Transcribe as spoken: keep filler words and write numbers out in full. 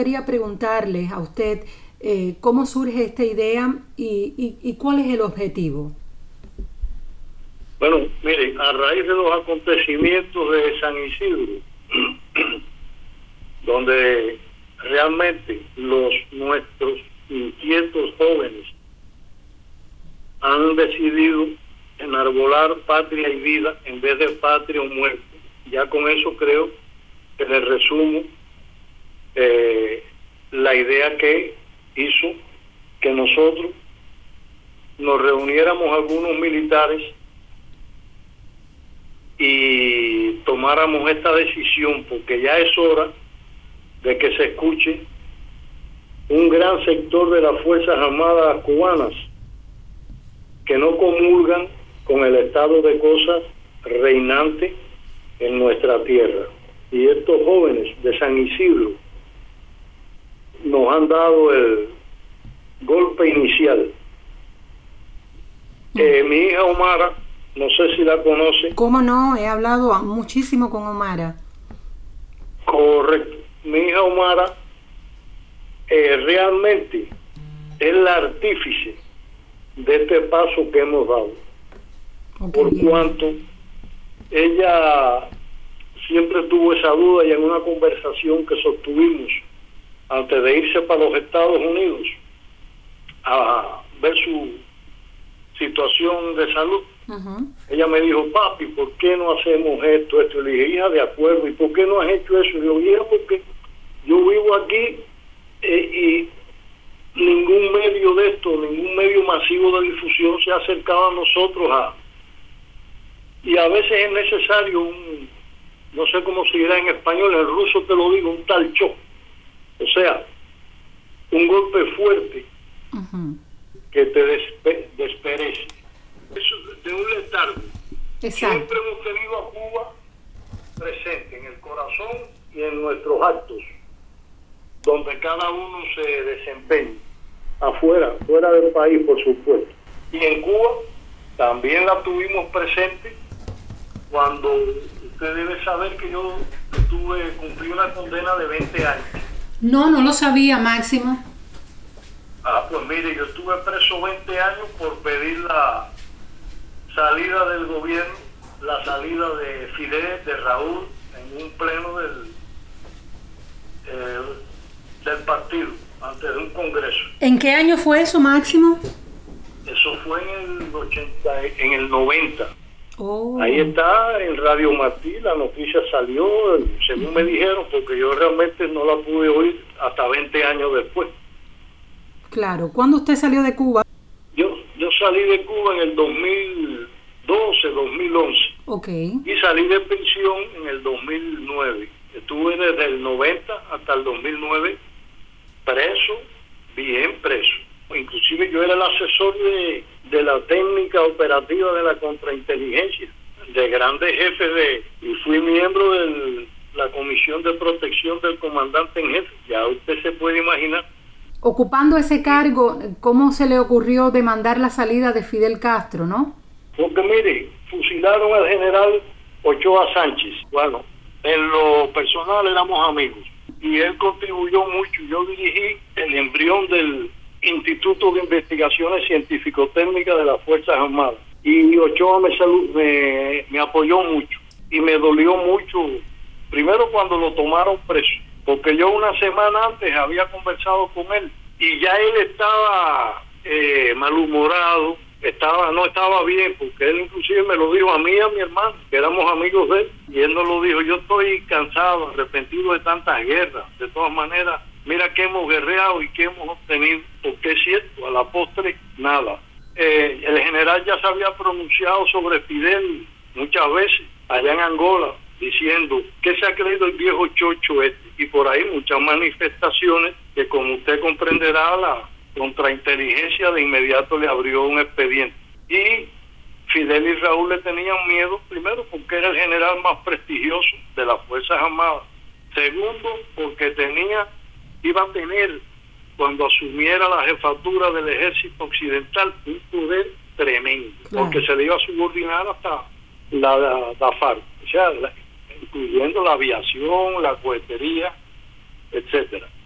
Quería preguntarle a usted eh, cómo surge esta idea y, y, y cuál es el objetivo. Bueno, mire, a raíz de los acontecimientos de San Isidro, donde realmente los nuestros inquietos jóvenes han decidido enarbolar patria y vida en vez de patria o muerte. Ya con eso creo que les resumo eh, la idea que hizo que nosotros nos reuniéramos algunos militares y tomáramos esta decisión, porque ya es hora de que se escuche un gran sector de las Fuerzas Armadas cubanas que no comulgan con el estado de cosas reinante en nuestra tierra. Y estos jóvenes de San Isidro nos han dado el golpe inicial. Eh, mi hija Omara, no sé si la conoce. ¿Cómo no? He hablado muchísimo con Omara. Correcto. Mi hija Omara eh, realmente es la artífice de este paso que hemos dado. Okay. Por cuanto ella siempre tuvo esa duda, y en una conversación que sostuvimos antes de irse para los Estados Unidos a ver su situación de salud, uh-huh. ella me dijo: papi, ¿por qué no hacemos esto, esto? Y le dije: hija, de acuerdo. ¿Y por qué no has hecho eso? Y le digo: hija, porque yo vivo aquí eh, y ningún medio de esto, ningún medio masivo de difusión se ha acercado a nosotros a... Y a veces es necesario un, no sé cómo se dirá en español, en ruso te lo digo, un tal shock. O sea, un golpe fuerte uh-huh. que te despe- desperece. Eso de un letargo. Exacto. Siempre hemos tenido a Cuba presente en el corazón y en nuestros actos, donde cada uno se desempeña. Afuera, fuera del país, por supuesto. Y en Cuba también la tuvimos presente cuando usted debe saber que yo tuve, cumplí una condena de veinte años. No, no lo sabía, Máximo. Ah, pues mire, yo estuve preso veinte años por pedir la salida del gobierno, la salida de Fidel, de Raúl, en un pleno del, eh, del partido, antes de un congreso. ¿En qué año fue eso, Máximo? Eso fue en el ochenta, en el noventa. Oh. Ahí está en Radio Martí, la noticia salió, según me dijeron, porque yo realmente no la pude oír hasta veinte años después. Claro. ¿Cuándo usted salió de Cuba? Yo yo salí de Cuba en el dos mil doce, dos mil once. Okay. Y salí de prisión en el dos mil nueve. Estuve desde el noventa hasta el dos mil nueve preso, bien preso. Inclusive yo era el asesor de, de la técnica operativa de la contrainteligencia, de grandes jefes de, y fui miembro de la Comisión de Protección del Comandante en Jefe. Ya usted se puede imaginar. Ocupando ese cargo, ¿cómo se le ocurrió demandar la salida de Fidel Castro, no? Porque mire, fusilaron al general Ochoa Sánchez. Bueno, en lo personal éramos amigos y él contribuyó mucho. Yo dirigí el embrión del Instituto de Investigaciones Científico-Técnicas de las Fuerzas Armadas, y Ochoa me, salud, me, me apoyó mucho y me dolió mucho, primero cuando lo tomaron preso, porque yo una semana antes había conversado con él y ya él estaba eh, malhumorado, estaba no estaba bien, porque él inclusive me lo dijo a mí y a mi hermano, que éramos amigos de él, y él nos lo dijo: yo estoy cansado, arrepentido de tantas guerras, de todas maneras mira que hemos guerreado y que hemos obtenido, porque es cierto, a la postre, nada. Eh, el general ya se había pronunciado sobre Fidel muchas veces, allá en Angola, diciendo que se ha creído el viejo chocho este, y por ahí muchas manifestaciones que, como usted comprenderá, la contrainteligencia de inmediato le abrió un expediente. Y Fidel y Raúl le tenían miedo, primero porque era el general más prestigioso de las Fuerzas Armadas, segundo porque tenía iba a tener, cuando asumiera la jefatura del ejército occidental, un poder tremendo, claro, porque se le iba a subordinar hasta la, la, la FARC, o sea, la, incluyendo la aviación, la cohetería, etcétera.